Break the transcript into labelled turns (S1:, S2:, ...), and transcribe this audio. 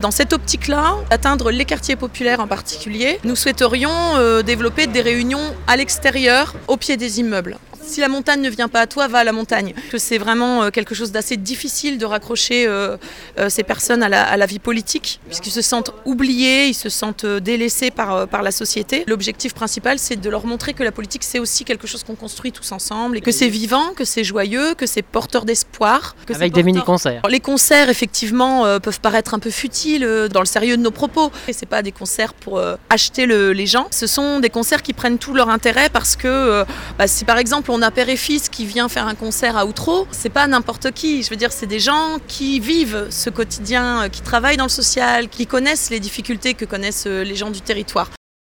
S1: Dans cette optique-là, atteindre les quartiers populaires en particulier, nous souhaiterions développer des réunions à l'extérieur, au pied des immeubles. Si la montagne ne vient pas à toi, va à la montagne. Que c'est vraiment quelque chose d'assez difficile de raccrocher ces personnes à la vie politique, puisqu'ils se sentent oubliés, ils se sentent délaissés par la société. L'objectif principal, c'est de leur montrer que la politique, c'est aussi quelque chose qu'on construit tous ensemble, et que c'est vivant, que c'est joyeux, que c'est porteur d'espoir.
S2: Avec des mini-concerts.
S1: Les concerts, effectivement, peuvent paraître un peu futiles dans le sérieux de nos propos. Et c'est pas des concerts pour acheter les gens. Ce sont des concerts qui prennent tout leur intérêt parce que si par exemple on a père et fils qui vient faire un concert à Outreau, c'est pas n'importe qui. Je veux dire, c'est des gens qui vivent ce quotidien, qui travaillent dans le social, qui connaissent les difficultés que connaissent les gens du territoire.